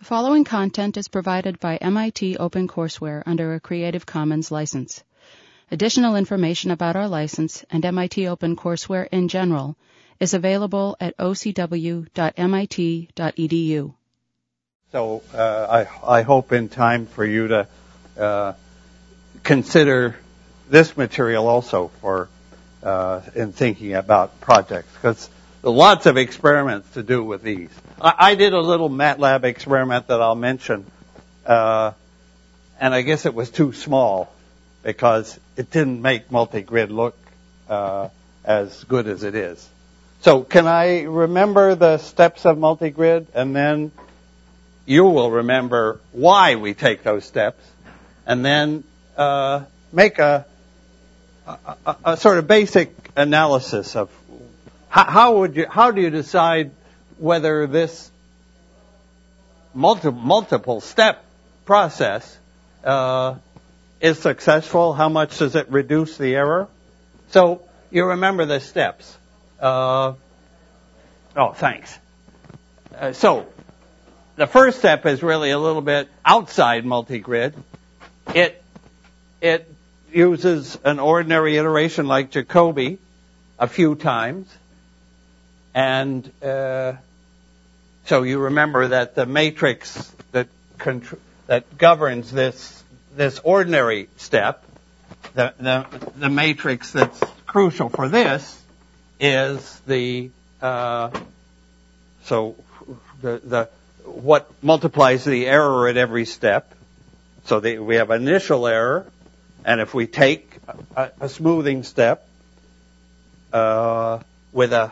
The following content is provided by MIT OpenCourseWare under a Creative Commons license. Additional information about our license and MIT OpenCourseWare in general is available at ocw.mit.edu. So I hope in time for you to consider this material also for in thinking about projects, because there are lots of experiments to do with these. I did a little MATLAB experiment that I'll mention, and I guess it was too small because it didn't make multi-grid look as good as it is. So can I remember the steps of multi-grid, and then you will remember why we take those steps, and then make a sort of basic analysis of how do you decide whether this multiple step process is successful? How much does it reduce the error? So you remember the steps. Thanks. So the first step is really a little bit outside multi-grid. It uses an ordinary iteration like Jacobi a few times. And so you remember that the matrix that governs this ordinary step, the matrix that's crucial for this is what multiplies the error at every step. So we have initial error, and if we take a smoothing step with a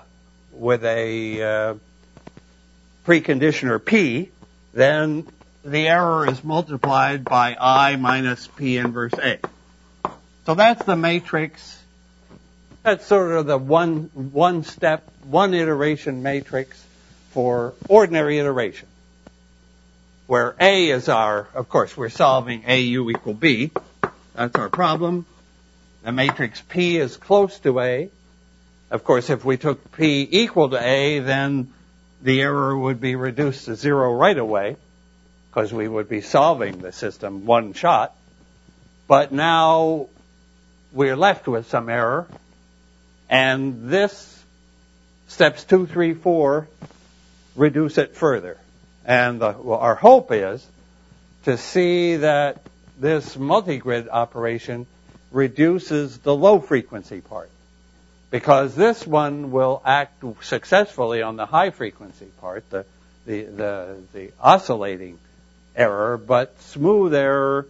preconditioner P, then the error is multiplied by I minus P inverse A. So that's the matrix. That's sort of the one step, one iteration matrix for ordinary iteration, where A is of course, we're solving AU equal B. That's our problem. The matrix P is close to A. Of course, if we took P equal to A, then the error would be reduced to 0 right away, because we would be solving the system one shot. But now we're left with some error, and this steps 2, 3, 4 reduce it further. And our hope is to see that this multi-grid operation reduces the low frequency part, because this one will act successfully on the high frequency part, the oscillating error, but smooth error,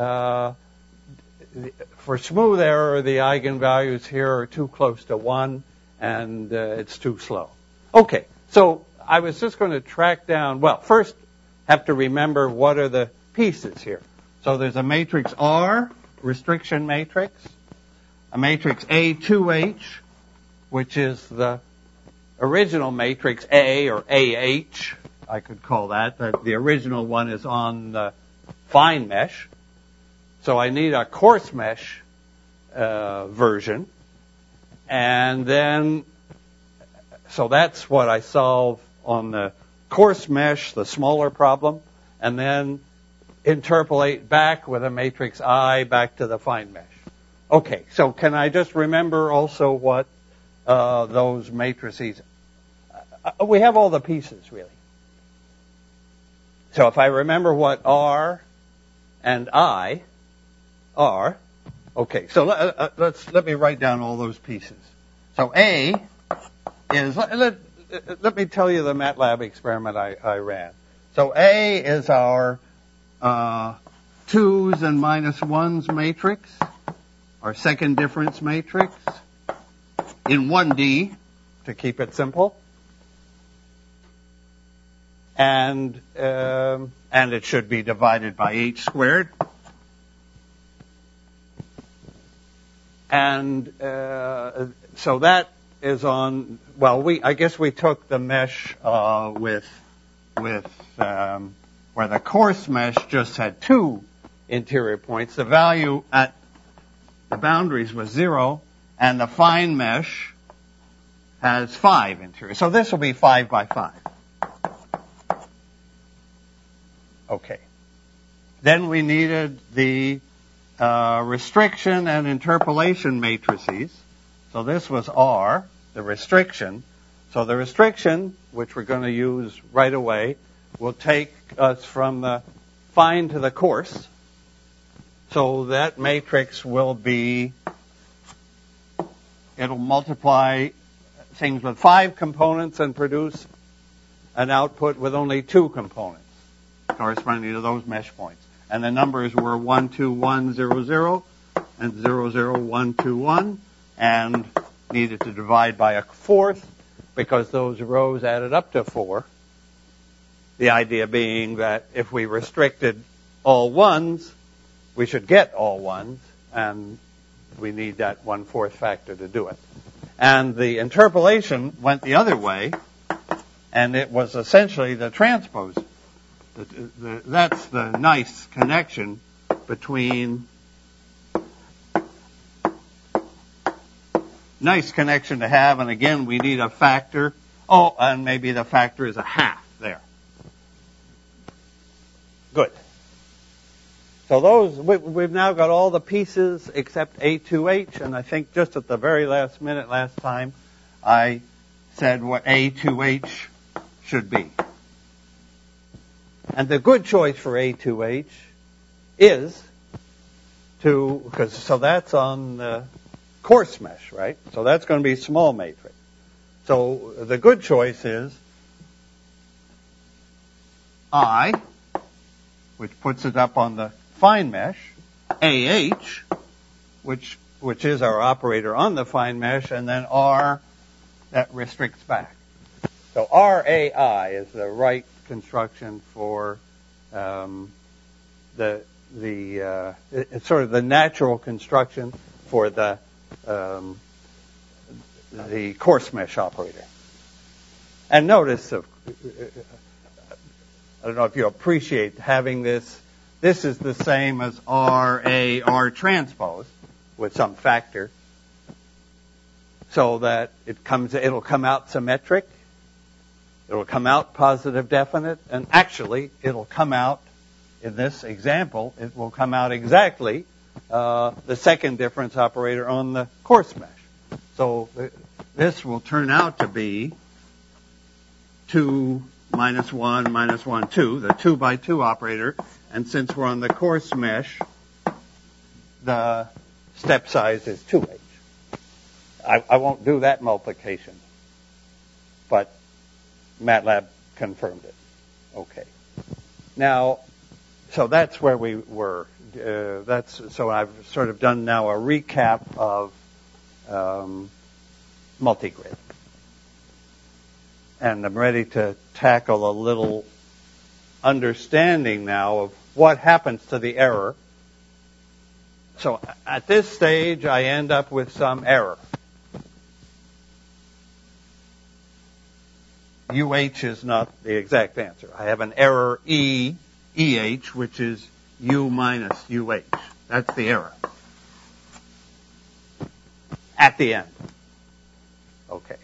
for smooth error, the eigenvalues here are too close to 1, and it's too slow. Okay, so I was just going to track down, first have to remember what are the pieces here. So there's a matrix R, restriction matrix, a matrix A2H, which is the original matrix A, or AH, I could call that. The original one is on the fine mesh. So I need a coarse mesh version. And then, so that's what I solve on the coarse mesh, the smaller problem, and then interpolate back with a matrix I back to the fine mesh. Okay, so can I just remember also what those matrices, we have all the pieces really. So if I remember what R and I are, okay, so let me write down all those pieces. So A is, let me tell you the MATLAB experiment I ran. So A is our 2's and minus 1's matrix, our second difference matrix, in 1D, to keep it simple. And it should be divided by H squared. And so that is on, I guess we took the mesh with where the coarse mesh just had 2 interior points. The value at the boundaries was 0, and the fine mesh has 5 interior. So this will be 5 by 5. Okay. Then we needed the restriction and interpolation matrices. So this was R, the restriction. So the restriction, which we're going to use right away, will take us from the fine to the coarse. So that matrix will be, it'll multiply things with 5 components and produce an output with only 2 components corresponding to those mesh points. And the numbers were 1, 2, 1, 0, 0, and 0, 0, 1, 2, 1, and needed to divide by a fourth because those rows added up to 4. The idea being that if we restricted all ones, we should get all ones, and we need that 1/4 factor to do it. And the interpolation went the other way, and it was essentially the transpose. That's the nice connection between, nice connection to have, and again, we need a factor. Oh, and maybe the factor is a half there. Good. So those, we've now got all the pieces except A2H, and I think just at the very last minute last time, I said what A2H should be. And the good choice for A2H is so that's on the coarse mesh, right? So that's going to be small matrix. So the good choice is I, which puts it up on the fine mesh, AH, which is our operator on the fine mesh, and then R that restricts back. So RAI is the right construction for it's sort of the natural construction for the coarse mesh operator. And notice, I don't know if you appreciate having this. This is the same as R transpose with some factor, so that it'll come out symmetric, it'll come out positive definite, and actually it'll come out, in this example, it will come out exactly the second difference operator on the coarse mesh. So this will turn out to be 2 minus 1 minus 1, 2, the 2 by 2 operator. And since we're on the coarse mesh, the step size is 2H. I won't do that multiplication, but MATLAB confirmed it. Okay. Now, so that's where we were. So I've sort of done now a recap of multigrid. And I'm ready to tackle a little understanding now of what happens to the error. So at this stage, I end up with some error. UH is not the exact answer. I have an error EH, which is U minus UH. That's the error. At the end. Okay.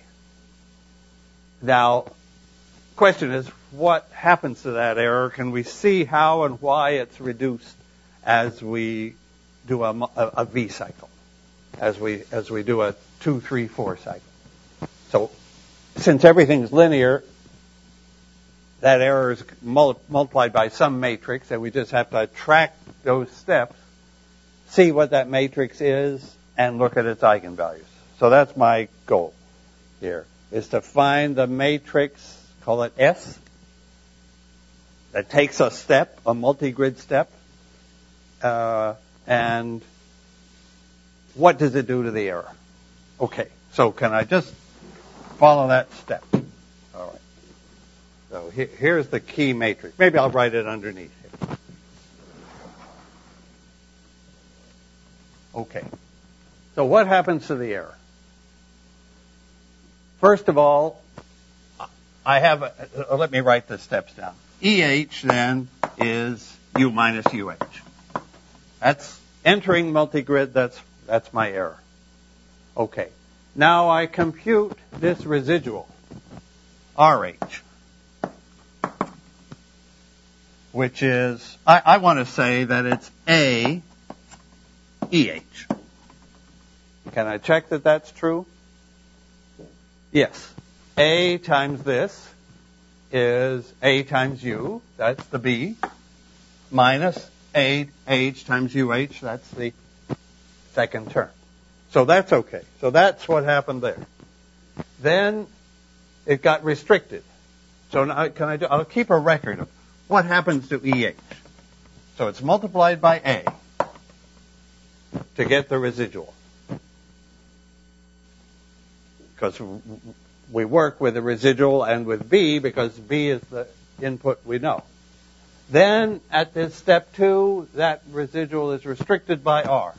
Now, question is, what happens to that error? Can we see how and why it's reduced as we do a V cycle, as we do a 2, 3, 4 cycle? So, since everything's linear, that error is multiplied by some matrix, and we just have to track those steps, see what that matrix is, and look at its eigenvalues. So that's my goal here, is to find the matrix, call it S, that takes a step, a multigrid step, and what does it do to the error? Okay, so can I just follow that step? All right. So here's the key matrix. Maybe I'll write it underneath here. Okay. So what happens to the error? First of all, let me write the steps down. EH then is U minus UH. That's entering multigrid, that's my error. Okay. Now I compute this residual, RH. which is, I want to say that it's A EH. Can I check that that's true? Yes. A times this is A times U, that's the B, minus A H times UH, that's the second term. So that's okay. So that's what happened there. Then it got restricted. So now I'll keep a record of what happens to EH. So it's multiplied by A to get the residual. Because we work with the residual and with B because B is the input we know. Then at this step 2, that residual is restricted by R.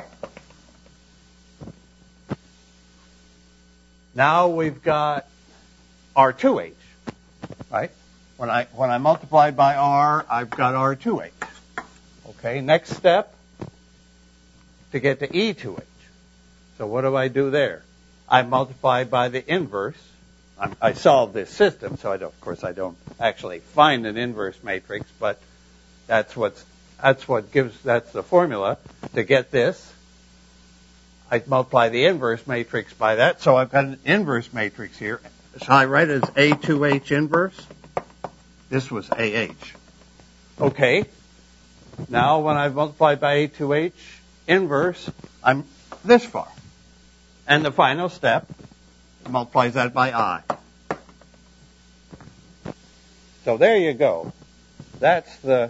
Now we've got R2H, right? When I multiply by R, I've got R2H. Okay, next step, to get to E2H. So what do I do there? I multiply by the inverse. I solve this system, so of course I don't actually find an inverse matrix, but that's the formula to get this. I multiply the inverse matrix by that, so I've got an inverse matrix here. So I write it as A2H inverse. This was AH. Okay. Now when I've multiplied by A2H inverse, I'm this far. And the final step multiplies that by I. So there you go. It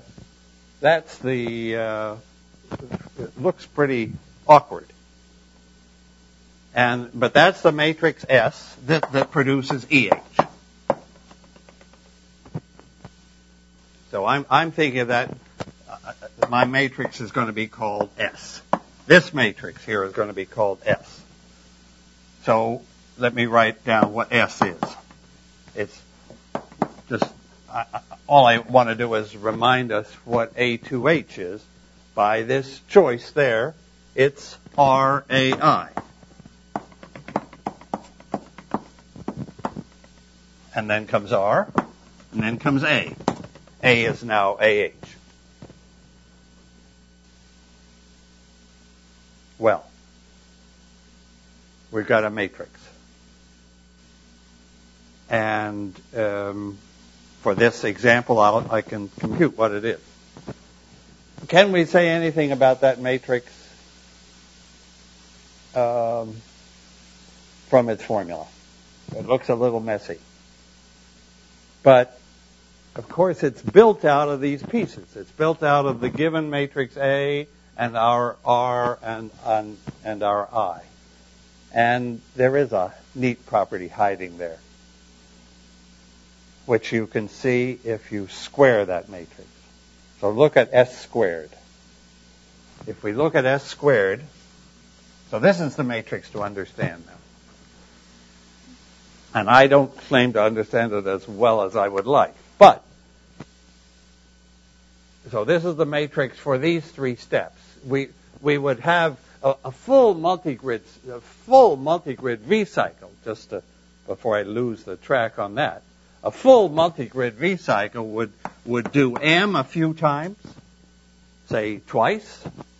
looks pretty awkward. But that's the matrix S that produces EH. So I'm thinking that my matrix is going to be called S. This matrix here is going to be called S. So let me write down what S is. It's just, all I want to do is remind us what A2H is. By this choice there, it's RAI. And then comes R, and then comes A. A is now AH. Well, we've got a matrix. And for this example, I can compute what it is. Can we say anything about that matrix from its formula? It looks a little messy. But, of course, it's built out of these pieces. It's built out of the given matrix A and our R and our I. And there is a neat property hiding there, which you can see if you square that matrix. So look at S squared. If we look at S squared, so this is the matrix to understand now. And I don't claim to understand it as well as I would like. But, so this is the matrix for these 3 steps. We would have a full multigrid V cycle, before I lose the track on that. A full multigrid V cycle would do M a few times, say twice,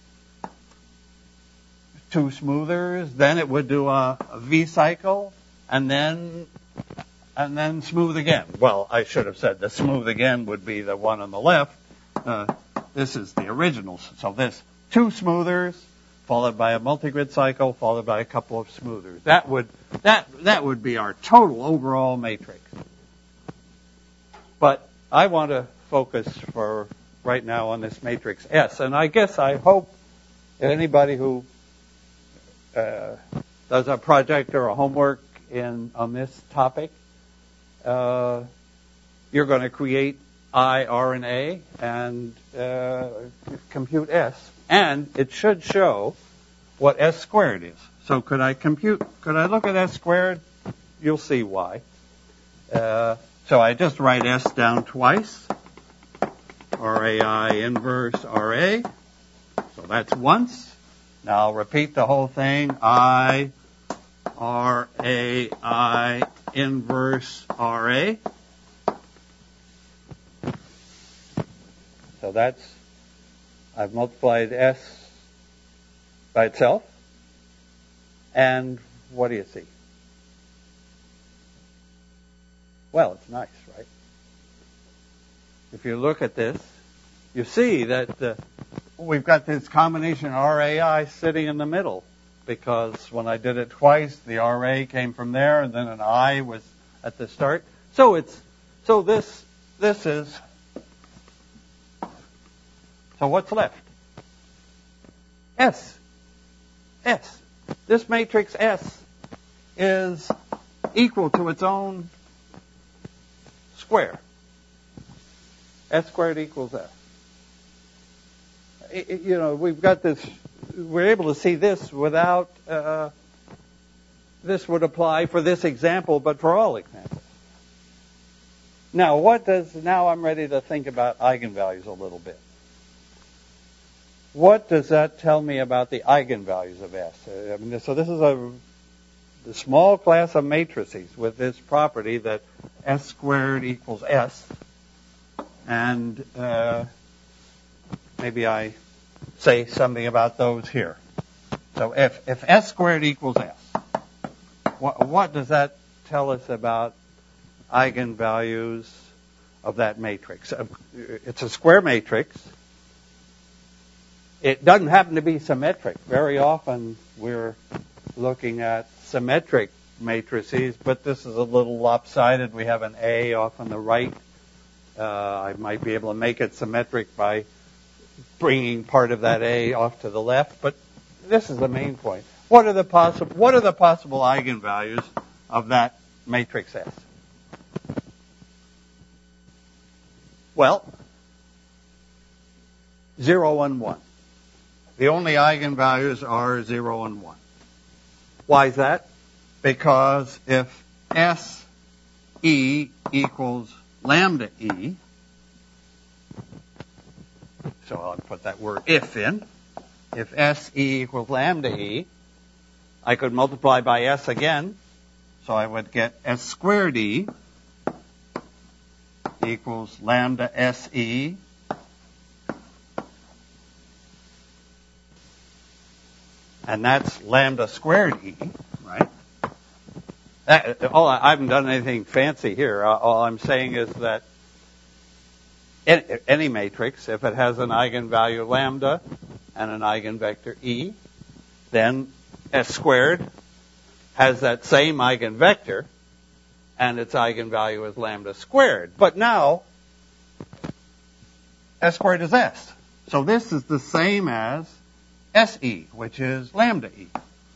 2 smoothers, then it would do a V cycle, and then smooth again. Well, I should have said the smooth again would be the one on the left. This is the original. So this 2 smoothers, followed by a multigrid cycle, followed by a couple of smoothers. That would be our total overall matrix. But I want to focus for right now on this matrix S. And I hope anybody who does a project or a homework on this topic, you're going to create I, R, and A and compute S. And it should show what S squared is. So could I look at S squared? You'll see why. So I just write S down twice. RAI inverse RA. So that's once. Now I'll repeat the whole thing. I, RAI inverse RA. So I've multiplied S by itself. And what do you see? Well, it's nice, right? If you look at this, you see that we've got this combination RAI sitting in the middle, because when I did it twice, the RA came from there, and then an I was at the start. So this is. So what's left? S. This matrix S is equal to its own square. S squared equals S. We've got this. We're able to see this without. This would apply for this example, but for all examples. Now, now I'm ready to think about eigenvalues a little bit. What does that tell me about the eigenvalues of S? So this is a small class of matrices with this property that S squared equals S. And maybe I say something about those here. So if S squared equals S, what does that tell us about eigenvalues of that matrix? It's a square matrix. It doesn't happen to be symmetric. Very often we're looking at symmetric matrices, but this is a little lopsided. We have an A off on the right. I might be able to make it symmetric by bringing part of that A off to the left, but this is the main point. What are the possible eigenvalues of that matrix S? Well, 0 and 1. The only eigenvalues are 0 and 1. Why is that? Because if SE equals lambda E, so I'll put that word if in. If SE equals lambda E, I could multiply by S again, so I would get S squared E equals lambda SE. And that's lambda squared E, right? I haven't done anything fancy here. All I'm saying is that any matrix, if it has an eigenvalue lambda and an eigenvector E, then S squared has that same eigenvector, and its eigenvalue is lambda squared. But now, S squared is S. So this is the same as SE, which is lambda E.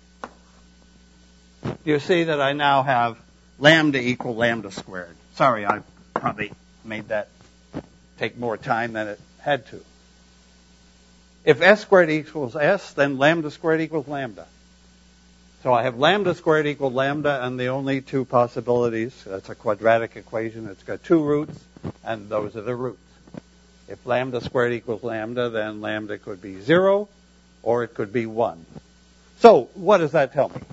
You see that I now have lambda equal lambda squared. Sorry, I probably made that take more time than it had to. If S squared equals S, then lambda squared equals lambda. So I have lambda squared equals lambda, and the only two possibilities, that's a quadratic equation, it's got two roots, and those are the roots. If lambda squared equals lambda, then lambda could be 0, or it could be 1. So what does that tell me?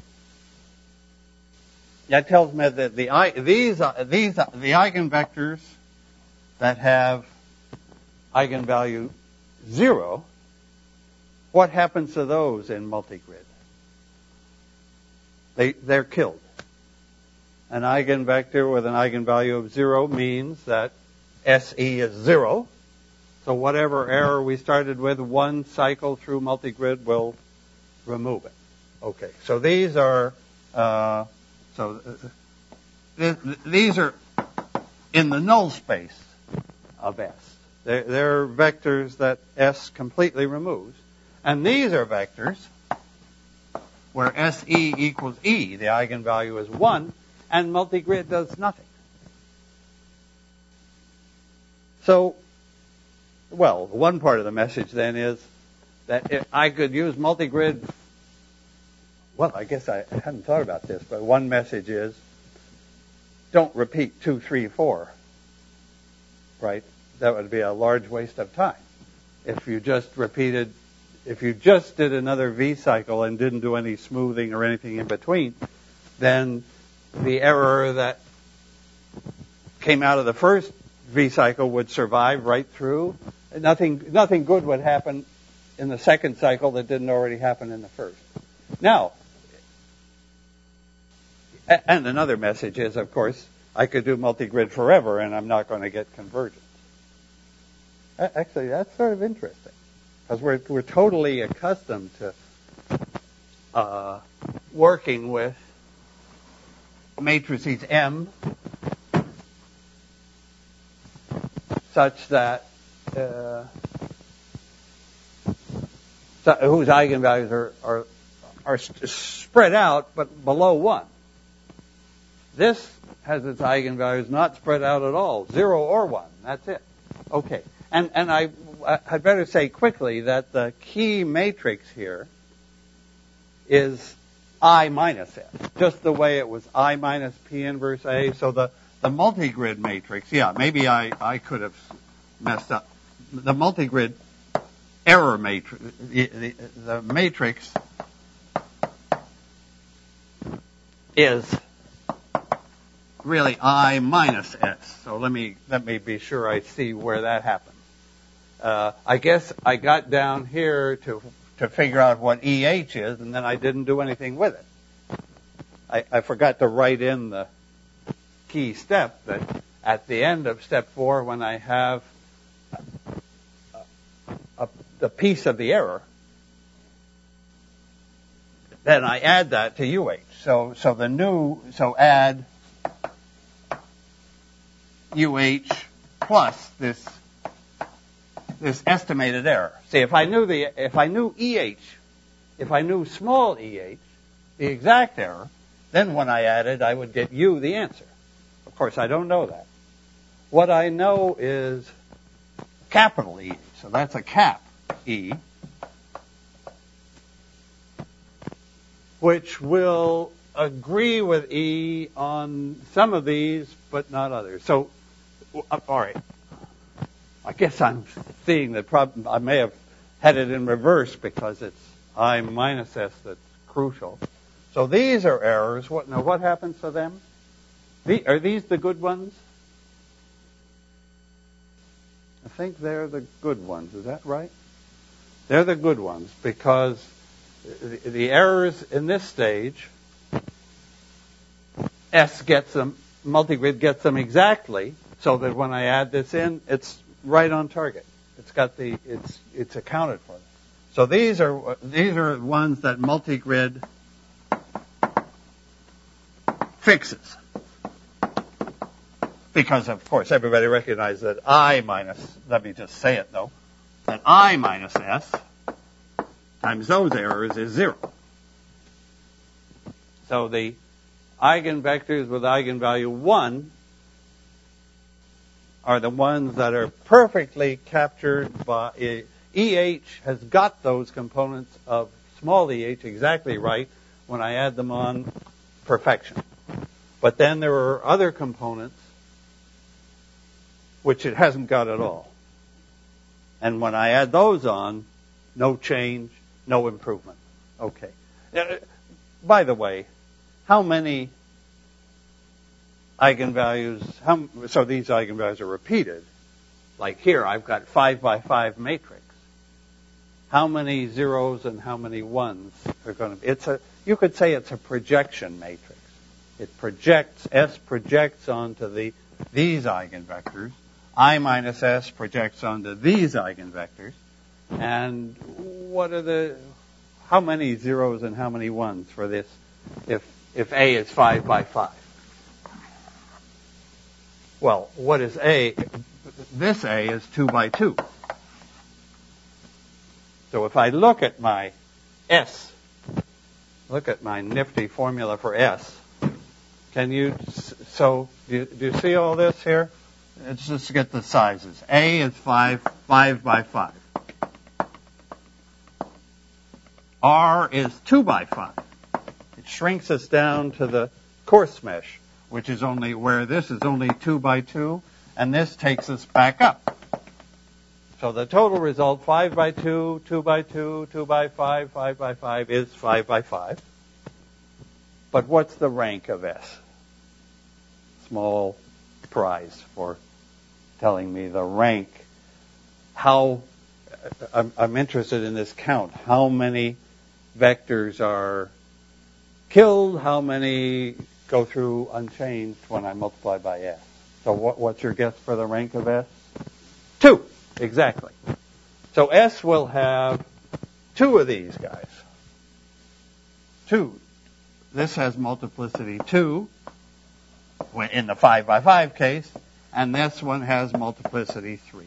That tells me that the eigenvectors that have eigenvalue 0, what happens to those in multigrid? They're killed. An eigenvector with an eigenvalue of 0 means that SE is 0. So whatever error we started with, one cycle through multigrid will remove it. Okay, so these are these are in the null space of S. They're vectors that S completely removes, and these are vectors where SE equals E, the eigenvalue is 1, and multigrid does nothing. So, well, one part of the message then is that I could use multigrid. Well, I guess I hadn't thought about this, but one message is don't repeat 2, 3, 4, right? That would be a large waste of time. If you just did another V cycle and didn't do any smoothing or anything in between, then the error that came out of the first V cycle would survive right through. nothing good would happen in the second cycle that didn't already happen in the first. Now, and another message is, of course, I could do multigrid forever and I'm not going to get convergence. Actually, that's sort of interesting because we're totally accustomed to working with matrices M such that whose eigenvalues are spread out but below 1. This has its eigenvalues not spread out at all, 0 or 1. That's it. Okay. And I'd better say quickly that the key matrix here is I minus S, just the way it was I minus P inverse A. So the multigrid matrix, maybe I could have messed up. The multigrid error matrix, the matrix is really I minus S. So let me be sure I see where that happens. I guess I got down here to figure out what EH is, and then I didn't do anything with it. I forgot to write in the key step that at the end of step 4, when I have the piece of the error, then I add that to UH. So add UH plus this estimated error. See, if I knew EH, if I knew small EH, the exact error, then when I added, I would get U, the answer. Of course, I don't know that. What I know is capital E, so that's a cap E, which will agree with E on some of these, but not others. So, all right. I guess I'm seeing the problem. I may have had it in reverse because it's I minus S that's crucial. So these are errors. What happens to them? Are these the good ones? I think they're the good ones. Is that right? They're the good ones because the errors in this stage, S gets them, multigrid gets them exactly, so that when I add this in, it's right on target. It's accounted for. So these are ones that multigrid fixes. Because of course everybody recognizes that I minus, let me just say it though, that I minus S times those errors is 0. So the eigenvectors with eigenvalue 1 are the ones that are perfectly captured by EH has got those components of small EH exactly right when I add them on perfection. But then there are other components which it hasn't got at all. And when I add those on, no change, no improvement. Okay. By the way, how many eigenvalues, so these eigenvalues are repeated. Like here, I've got 5 by 5 matrix. How many zeros and how many ones are going to be? You could say it's a projection matrix. It projects, S projects onto these eigenvectors. I minus S projects onto these eigenvectors. And how many zeros and how many ones for this if A is 5 by 5? Well, what is A? This A is 2 by 2. So if I look at my S, look at my nifty formula for S, do you see all this here? Let's just get the sizes. A is 5 by 5. R is 2 by 5. It shrinks us down to the coarse mesh, which is only where this is only 2 by 2, and this takes us back up. So the total result, 5 by 2, 2 by 2, 2 by 5, 5 by 5 is 5 by 5. But what's the rank of S? Small prize for telling me the rank. I'm interested in this count. How many vectors are killed? How many go through unchanged when I multiply by S? So what's your guess for the rank of S? 2, exactly. So S will have 2 of these guys. 2. This has multiplicity 2 in the 5 by 5 case, and this one has multiplicity 3.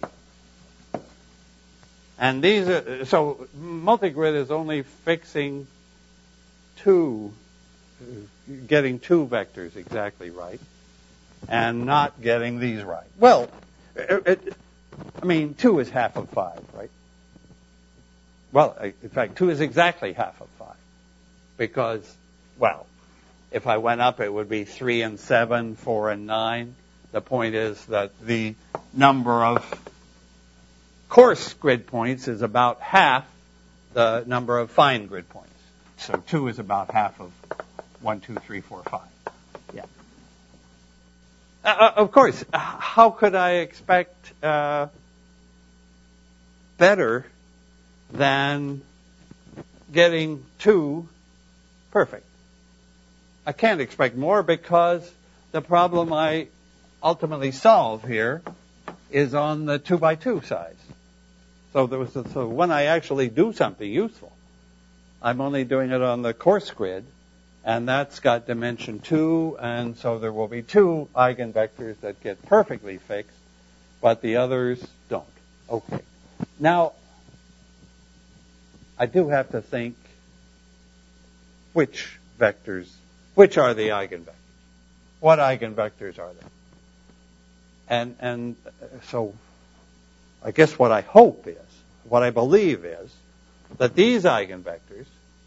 And these are, so multigrid is only fixing 2, getting 2 vectors exactly right, and not getting these right. Well, 2 is half of 5, right? Well, in fact, 2 is exactly half of 5. Because, well, if I went up, it would be 3 and 7, 4 and 9. The point is that the number of coarse grid points is about half the number of fine grid points. So 2 is about half of 1, 2, 3, 4, 5. Yeah. Of course, how could I expect better than getting 2 perfect? I can't expect more because the problem I ultimately solve here is on the 2 by 2 size. So when I actually do something useful, I'm only doing it on the coarse grid, and that's got dimension 2, and so there will be 2 eigenvectors that get perfectly fixed, but the others don't. Okay. Now, I do have to think which are the eigenvectors? What eigenvectors are there? And so I guess what I hope is, what I believe is, that these eigenvectors,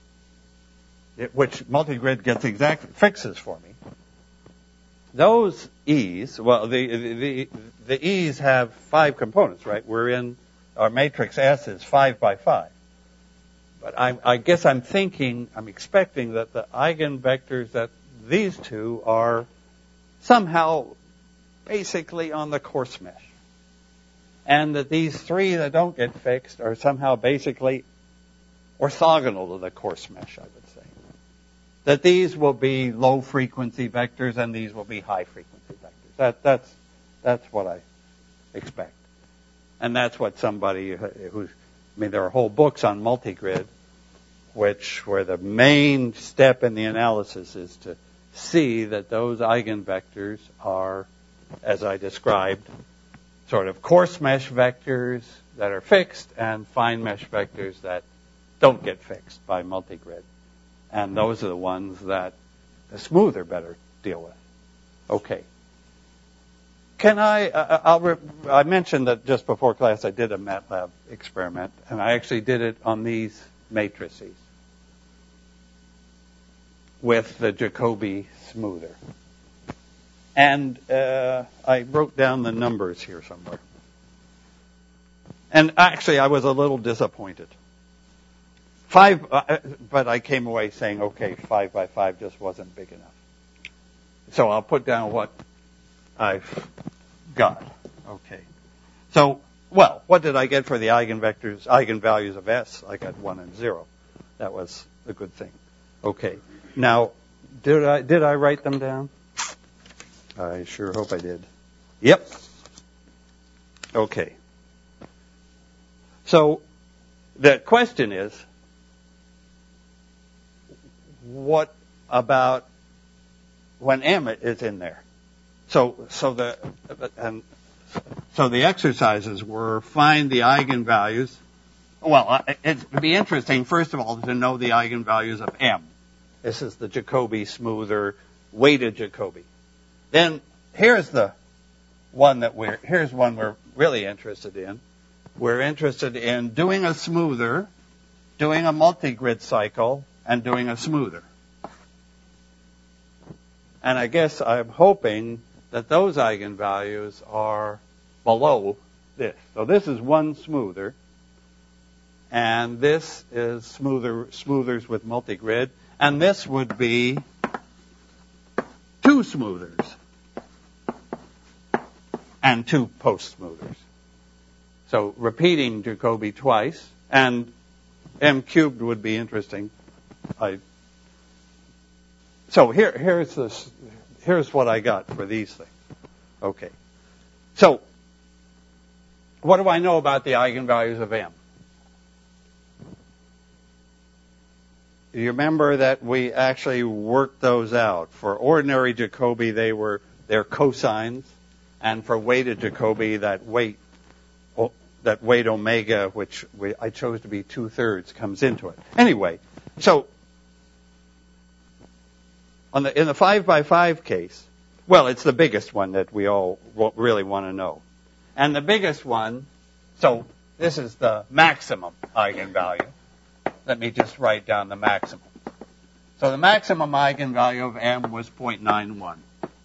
which multigrid gets exact fixes for me, those E's, well, the E's have 5 components, right? We're in, our matrix S is 5 by 5. But I guess I'm expecting that the eigenvectors that these 2 are somehow basically on the coarse mesh. And that these 3 that don't get fixed are somehow basically orthogonal to the coarse mesh, I would say. That these will be low frequency vectors and these will be high frequency vectors. That's what I expect. And that's what somebody there are whole books on multigrid, where the main step in the analysis is to see that those eigenvectors are, as I described, sort of coarse mesh vectors that are fixed and fine mesh vectors that don't get fixed by multigrid. And those are the ones that the smoother better deal with. Okay. I mentioned that just before class I did a MATLAB experiment, and I actually did it on these matrices with the Jacobi smoother. And I wrote down the numbers here somewhere. And actually, I was a little disappointed. 5, but I came away saying, okay, 5 by 5 just wasn't big enough. So I'll put down what I've got. Okay. So, well, what did I get for the eigenvalues of S? I got 1 and 0. That was a good thing. Okay. Now, did I write them down? I sure hope I did. Yep. Okay. So the question is, what about when M is in there? So the exercises were find the eigenvalues. Well, it'd be interesting, first of all, to know the eigenvalues of M. This is the Jacobi smoother, weighted Jacobi. Then here's one we're really interested in. We're interested in doing a smoother, doing a multigrid cycle, and doing a smoother. And I guess I'm hoping that those eigenvalues are below this. So this is one smoother, and this is smoothers with multigrid, and this would be 2 smoothers and 2 post-smoothers. So repeating Jacobi twice, and m cubed would be interesting. So here's what I got for these things. Okay. So what do I know about the eigenvalues of m? You remember that we actually worked those out. For ordinary Jacobi, they're cosines, and for weighted Jacobi, that weight omega, which I chose to be 2/3, comes into it. Anyway, so in the 5x5 case, well, it's the biggest one that we all really want to know. And the biggest one, so this is the maximum eigenvalue. Let me just write down the maximum. So the maximum eigenvalue of m was 0.91.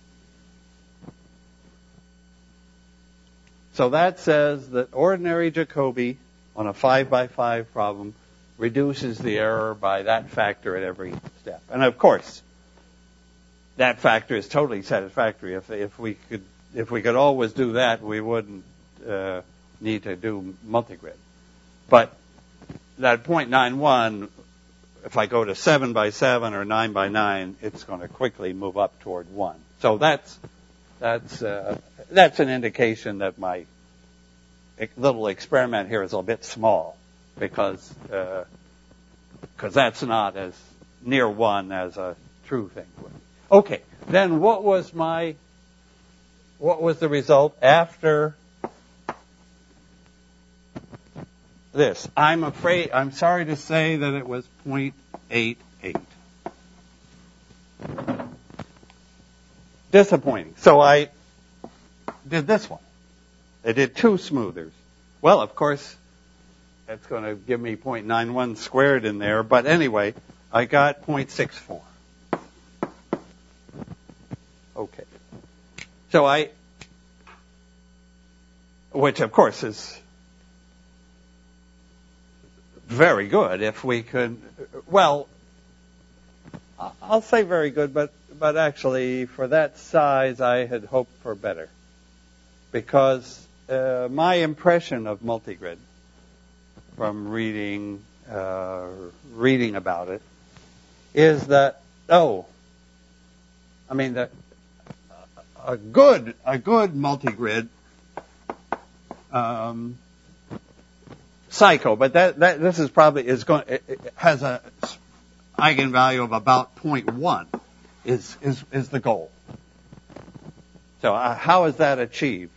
So that says that ordinary Jacobi on a 5x5 problem reduces the error by that factor at every step. And of course, that factor is totally satisfactory. If we could always do that, we wouldn't need to do multigrid. But that 0.91, if I go to 7x7 or 9x9, it's going to quickly move up toward 1. So that's an indication that my little experiment here is a bit small, because that's not as near 1 as a true thing would. Okay, then what was the result after this? I'm sorry to say that it was 0.88. Disappointing. So I did this one. I did 2 smoothers. Well, of course, that's going to give me 0.91 squared in there, but anyway, I got 0.64. Okay. So which of course is very good if we could, well, I'll say very good, but actually for that size I had hoped for better. Because my impression of multigrid from reading about it is that, a good multigrid cycle, but this is probably it has a eigenvalue of about 0.1 is the goal. So how is that achieved?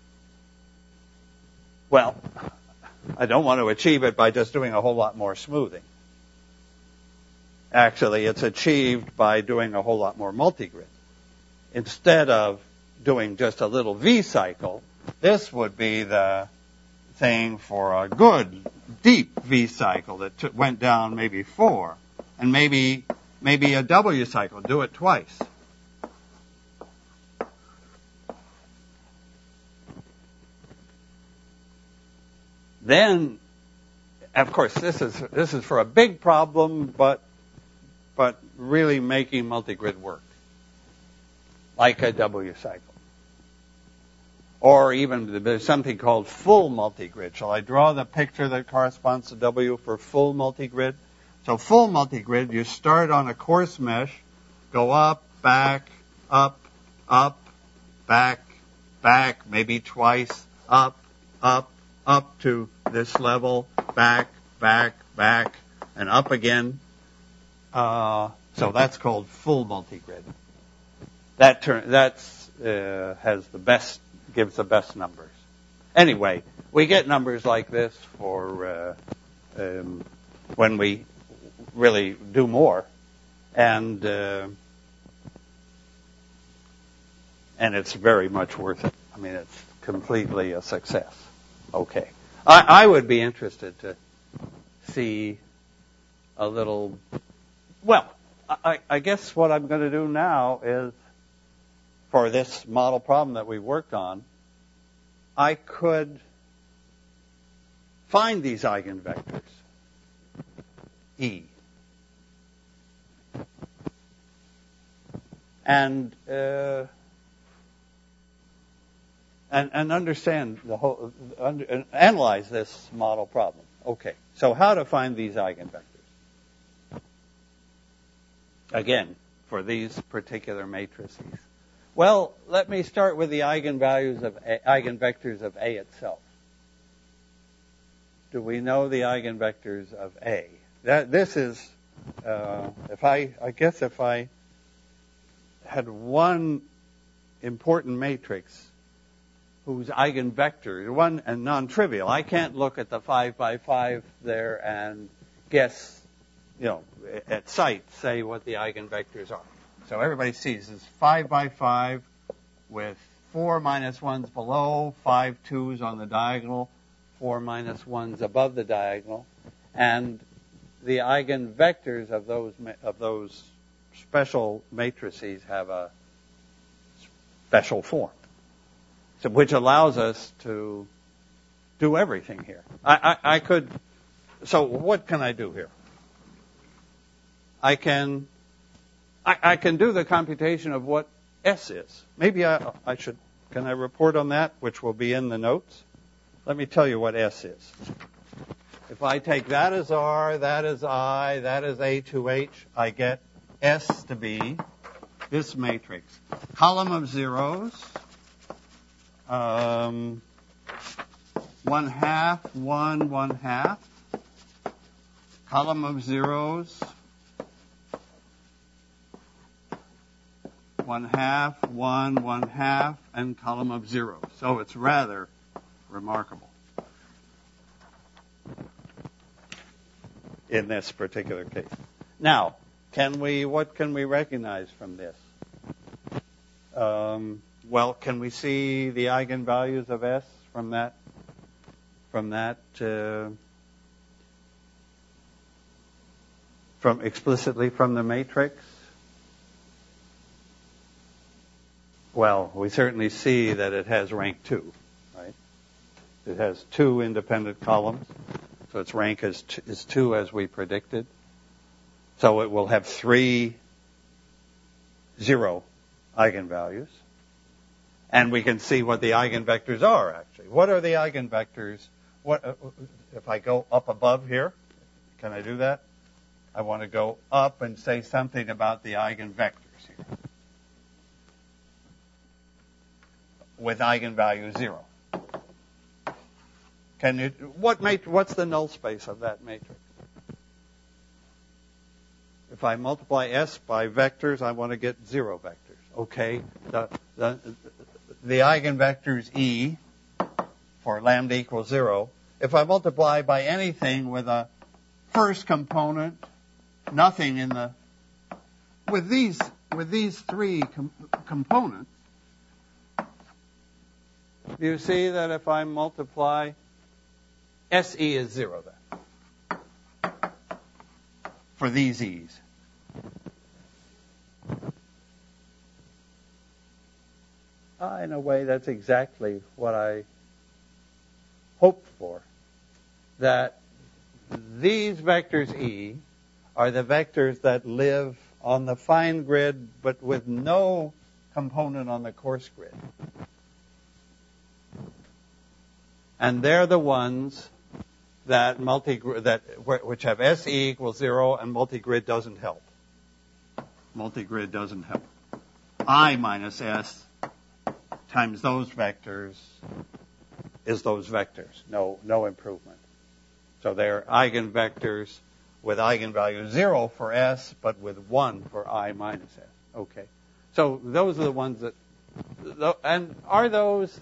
Well, I don't want to achieve it by just doing a whole lot more smoothing. Actually, it's achieved by doing a whole lot more multigrid. Instead of doing just a little V cycle, this would be the thing for a good, deep V cycle that went down maybe 4, and maybe a W cycle, do it twice. Then, of course, this is for a big problem, but really making multigrid work, like a W cycle. Or even there's something called full multigrid. Shall I draw the picture that corresponds to W for full multigrid? So full multigrid, you start on a coarse mesh, go up, back, back, maybe twice, up to this level, back, and up again. So that's called full multigrid. Gives the best numbers. Anyway, we get numbers like this for when we really do more, and it's very much worth it. I mean, it's completely a success. Okay, I would be interested to see a little. Well, I guess what I'm going to do now is, for this model problem that we worked on, I could find these eigenvectors, E. And and understand the whole, and analyze this model problem. Okay, so how to find these eigenvectors? Again, for these particular matrices. Well, let me start with the eigenvectors of A itself. Do we know the eigenvectors of A? This is, if I had one important matrix whose eigenvectors, one and non-trivial, I can't look at the 5 by 5 there and guess, at sight, say what the eigenvectors are. So everybody sees this 5 by 5 with 4 minus 1s below, 5 2s on the diagonal, 4 minus 1s above the diagonal, and the eigenvectors of those special matrices have a special form, so which allows us to do everything here. So what can I do here? I can do the computation of what S is. Maybe I should, can I report on that, which will be in the notes? Let me tell you what S is. If I take that as R, that as I, that as A to H, I get S to be this matrix. Column of zeros, 1/2, 1, 1/2. Column of zeros, 1/2, 1, 1/2, and column of zeros. So it's rather remarkable in this particular case. Now, what can we recognize from this? Well, can we see the eigenvalues of S from explicitly from the matrix? Well, we certainly see that it has rank 2, right? It has 2 independent columns, so its rank is 2 as we predicted. So it will have 3 0 eigenvalues. And we can see what the eigenvectors are, actually. What are the eigenvectors? If I go up above here, can I do that? I want to go up and say something about the eigenvectors here. With eigenvalue 0. What's the null space of that matrix? If I multiply S by vectors, I want to get 0 vectors. Okay, the eigenvectors E for lambda equals 0. If I multiply by anything with a first component, nothing in the with these 3 components, you see that if I multiply, SE is 0 then, for these E's. In a way, that's exactly what I hoped for, that these vectors E are the vectors that live on the fine grid, but with no component on the coarse grid. And they're the ones that which have SE equals 0, and multigrid doesn't help. Multigrid doesn't help. I minus S times those vectors is those vectors. No improvement. So they're eigenvectors with eigenvalue 0 for S, but with 1 for I minus S. Okay. So those are the ones that, and are those,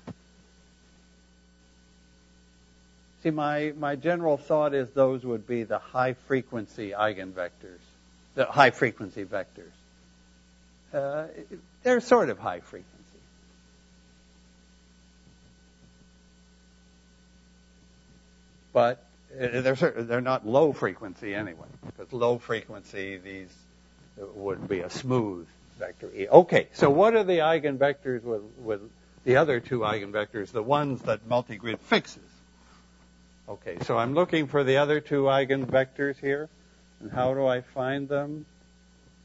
see, my general thought is those would be the high-frequency eigenvectors, the high-frequency vectors. They're sort of high-frequency. But they're not low frequency anyway, because low frequency, these would be a smooth vector E. Okay, so what are the eigenvectors with the other 2 eigenvectors, the ones that multigrid fixes? Okay, so I'm looking for the other 2 eigenvectors here, and how do I find them?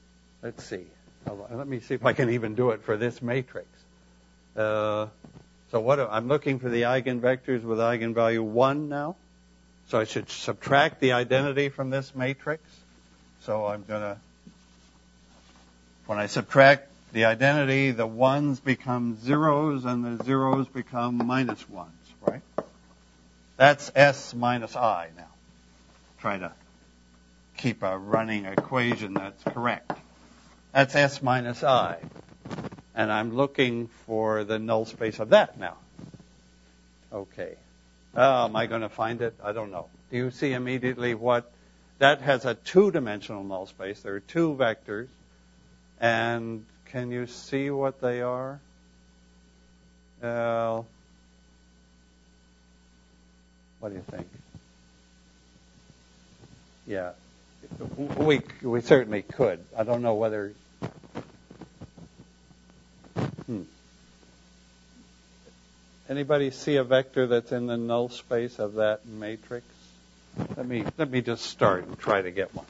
Let's see. Let me see if I can even do it for this matrix. So So I'm looking for the eigenvectors with eigenvalue 1 now. So I should subtract the identity from this matrix. So I'm going to, when I subtract the identity, the 1s become 0s and the 0s become minus 1s, right? That's S minus I now. Try to keep a running equation that's correct. That's S minus I. And I'm looking for the null space of that now. Okay. Am I going to find it? I don't know. Do you see immediately what? That has a two-dimensional null space. There are two vectors. And can you see what they are? What do you think? Yeah. We certainly could. I don't know whether... Anybody see a vector that's in the null space of that matrix? Let me just start and try to get one.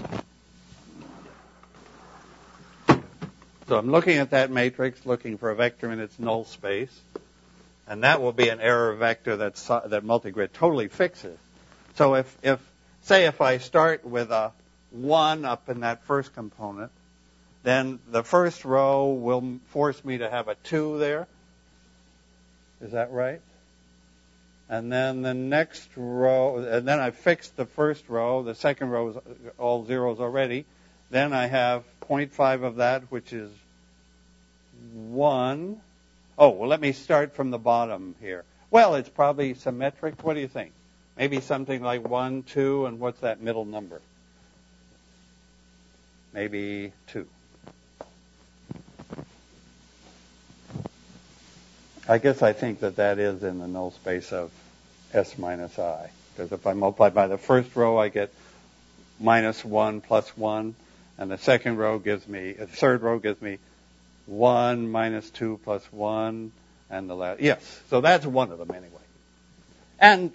So I'm looking at that matrix, looking for a vector in its null space, and that will be an error vector that multigrid totally fixes. So if I start with a 1 up in that first component, then the first row will force me to have a 2 there. Is that right? And then the next row, and then I fixed the first row. The second row is all zeros already. Then I have 0.5 of that, which is 1. Oh, well, let me start from the bottom here. Well, it's probably symmetric. What do you think? Maybe something like 1, 2, and what's that middle number? Maybe 2. I guess I think that is in the null space of S minus I. Because if I multiply by the first row, I get minus 1 plus 1. And the third row gives me 1 minus 2 plus 1. And the last, yes. So that's one of them anyway. And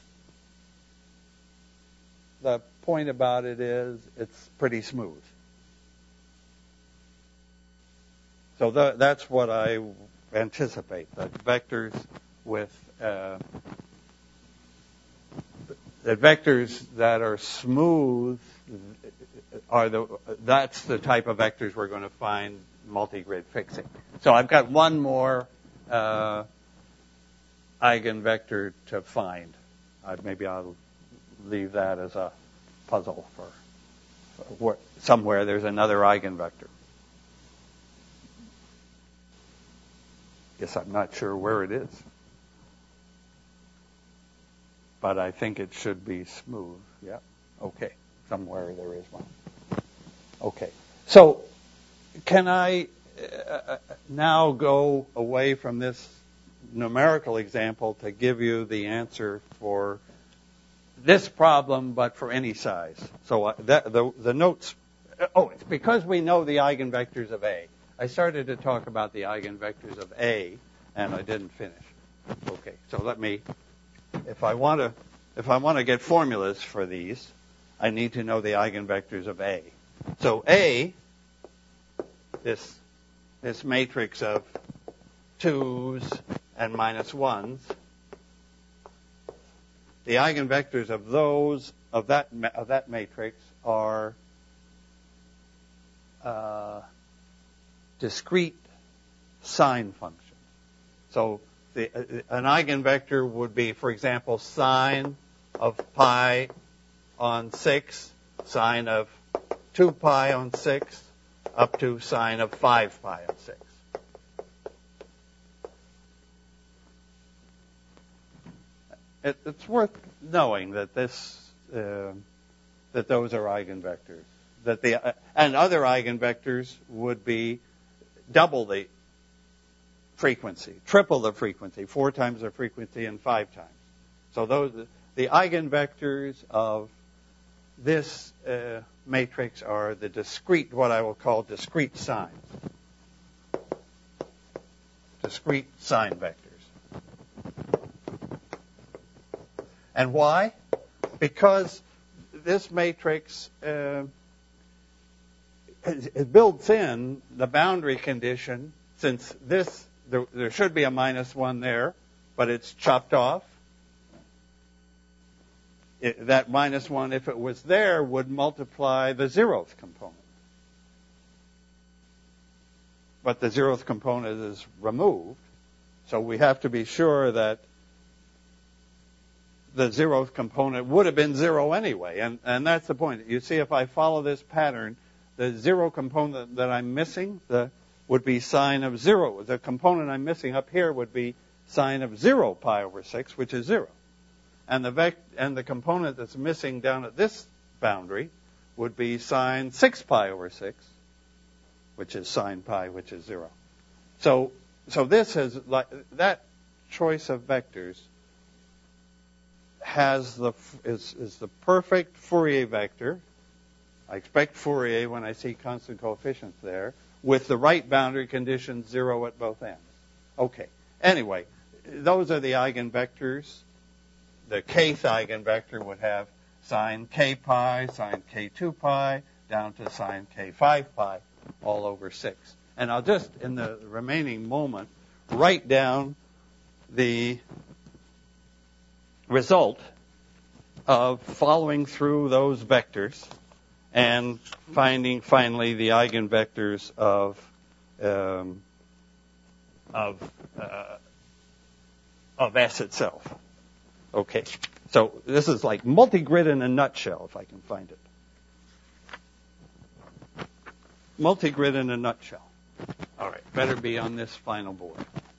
the point about it is it's pretty smooth. So that's what I anticipate, that vectors with that vectors that are smooth that's the type of vectors we're going to find multigrid fixing. So I've got one more eigenvector to find. Maybe I'll leave that as a puzzle for somewhere there's another eigenvector. Guess I'm not sure where it is. But I think it should be smooth. Yeah. Okay. Somewhere there is one. Okay. So can I now go away from this numerical example to give you the answer for this problem, but for any size? So the notes... Oh, it's because we know the eigenvectors of A. I started to talk about the eigenvectors of A, and I didn't finish. Okay, so if I want to get formulas for these, I need to know the eigenvectors of A. So A, this matrix of 2s and minus 1s, the eigenvectors of that matrix are discrete sine functions. So an eigenvector would be, for example, sine of pi on 6, sine of 2 pi on 6, up to sine of 5 pi on 6. It's worth knowing that that those are eigenvectors. And other eigenvectors would be double the frequency, triple the frequency, 4 times the frequency, and 5 times. So the eigenvectors of this matrix are the discrete, what I will call discrete sines. Discrete sine vectors. And why? Because this matrix it builds in the boundary condition, since this there should be a minus 1 there, but it's chopped off. That minus 1, if it was there, would multiply the 0th component. But the 0th component is removed, so we have to be sure that the 0th component would have been 0 anyway, and that's the point. You see, if I follow this pattern, the 0 component that I'm missing would be sine of 0. The component I'm missing up here would be sine of 0 pi over 6, which is 0. And the component that's missing down at this boundary would be sine 6 pi over 6, which is sine pi, which is 0. So this is like that choice of vectors is the perfect Fourier vector. I expect Fourier when I see constant coefficients there, with the right boundary conditions 0 at both ends. Okay. Anyway, those are the eigenvectors. The kth eigenvector would have sine k pi, sine k2 pi, down to sine k5 pi, all over 6. And I'll just, in the remaining moment, write down the result of following through those vectors and finding finally the eigenvectors of S itself. Okay, so this is like multigrid in a nutshell, if I can find it. Multigrid in a nutshell. All right, better be on this final board.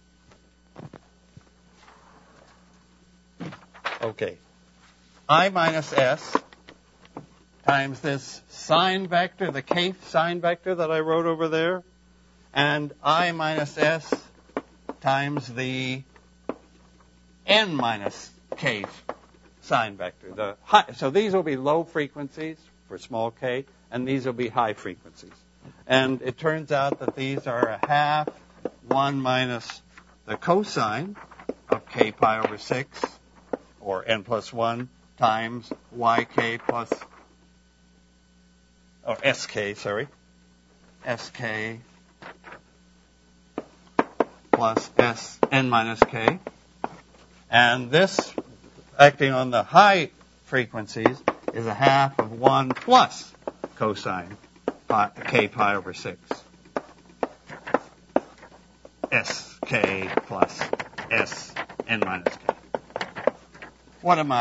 Okay, I minus S times this sign vector, the kth sign vector that I wrote over there, and I minus S times the n minus k sign vector. So these will be low frequencies for small k, and these will be high frequencies. And it turns out that these are a half 1 minus the cosine of k pi over 6, or n plus 1, times yk plus, or sk, sorry, sk plus n minus k. And this, acting on the high frequencies, is a half of 1 plus cosine k pi over 6. sk plus n minus k. What am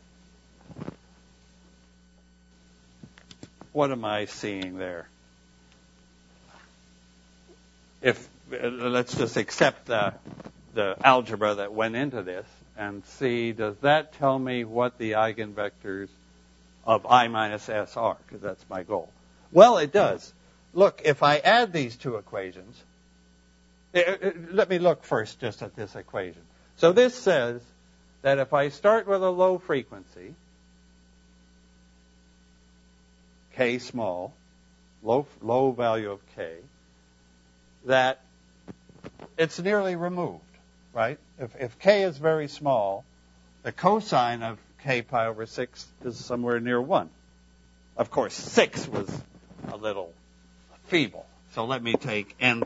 I seeing there? Let's just accept the algebra that went into this and see, does that tell me what the eigenvectors of I minus S are? Because that's my goal. Well, it does. Look, if I add these two equations, let me look first just at this equation. So this says that if I start with a low frequency, k small, low value of k, that it's nearly removed, right? If k is very small, the cosine of k pi over 6 is somewhere near 1. Of course, 6 was a little feeble. So let me take n,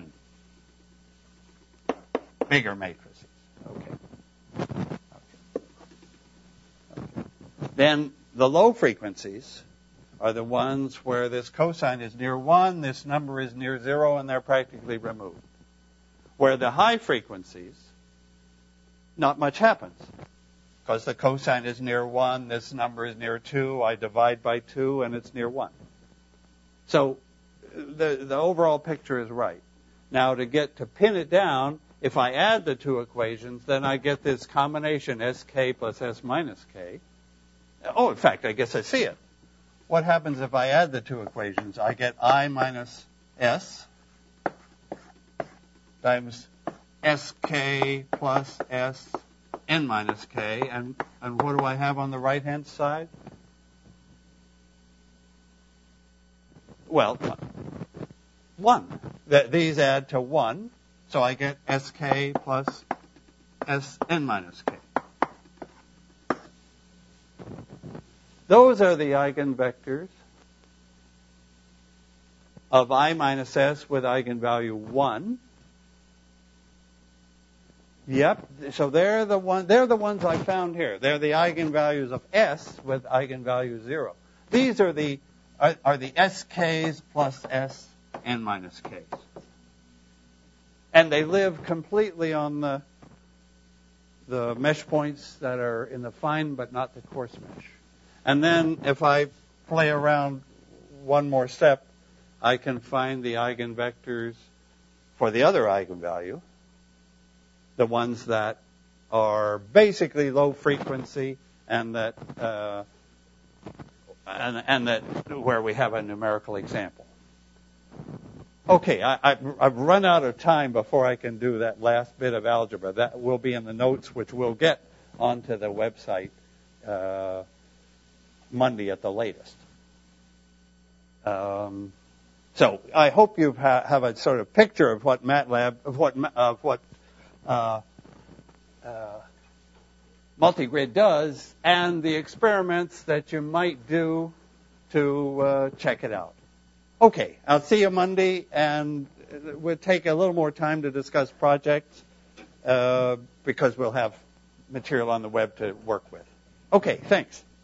bigger matrices. Okay. Then the low frequencies are the ones where this cosine is near 1, this number is near 0, and they're practically removed. Where the high frequencies, not much happens. Because the cosine is near 1, this number is near 2, I divide by 2, and it's near 1. So the overall picture is right. Now, to pin it down, if I add the two equations, then I get this combination sk plus s minus k. Oh, in fact, I guess I see it. What happens if I add the two equations? I get I minus S times sk plus s n minus k. And what do I have on the right-hand side? Well, 1. These add to 1, so I get sk plus sn minus k. Those are the eigenvectors of I minus S with eigenvalue 1. Yep. So they're the ones I found here. They're the eigenvalues of S with eigenvalue 0. These are the SKs plus S n minus Ks. And they live completely on the mesh points that are in the fine but not the coarse mesh. And then if I play around one more step, I can find the eigenvectors for the other eigenvalue, the ones that are basically low frequency and that where we have a numerical example. Okay, I've run out of time before I can do that last bit of algebra. That will be in the notes, which we'll get onto the website Monday at the latest. So I hope you have a sort of picture of what MATLAB, of what multigrid does, and the experiments that you might do to check it out. Okay, I'll see you Monday, and we'll take a little more time to discuss projects because we'll have material on the web to work with. Okay, thanks.